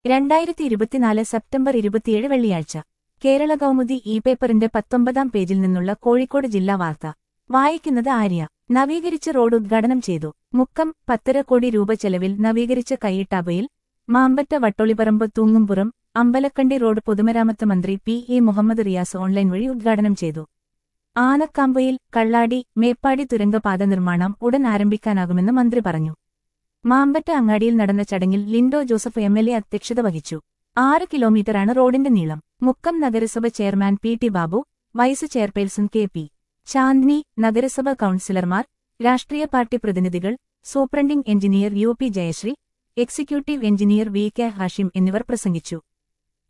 2024 September 27 വെള്ളിയാഴ്ച കേരള കൗമുദി പേപ്പറിന്റെ 19-ാം പേജിൽ നിന്നുള്ള കോഴിക്കോട് ജില്ലാ വാർത്ത വായിക്കുന്നത് ആര്യ. നവീകരിച്ച റോഡ് ഉദ്ഘാടനം ചെയ്തു. മുക്കം 10.5 കോടി രൂപ ചെലവിൽ നവീകരിച്ച കയ്യിട്ടാബയിൽ മാമ്പറ്റ വട്ടൊളിപ്പറമ്പ് തൂങ്ങുംപുറം അമ്പലക്കണ്ടി റോഡ് പൊതുമരാമത്ത് മന്ത്രി P.A. മുഹമ്മദ് റിയാസ് ഓൺലൈൻ വഴി ഉദ്ഘാടനം ചെയ്തു. ആനക്കാമ്പയിൽ കള്ളാടി മേപ്പാടി തുരങ്കപാത നിർമ്മാണം ഉടൻ ആരംഭിക്കാനാകുമെന്ന് മന്ത്രി പറഞ്ഞു. മാമ്പറ്റ അങ്ങാടിയിൽ നടന്ന ചടങ്ങിൽ ലിൻഡോ ജോസഫ് MLA അധ്യക്ഷത വഹിച്ചു. 6 കിലോമീറ്ററാണ് റോഡിന്റെ നീളം. മുക്കം നഗരസഭ chairman P.T. Babu, vice chairperson K.P. Chandni, നഗരസഭ കൌൺസിലർമാർ, രാഷ്ട്രീയ പാർട്ടി പ്രതിനിധികൾ, superintending engineer U.P. Jayasree, executive engineer V.K. Hashim എന്നിവർ പ്രസംഗിച്ചു.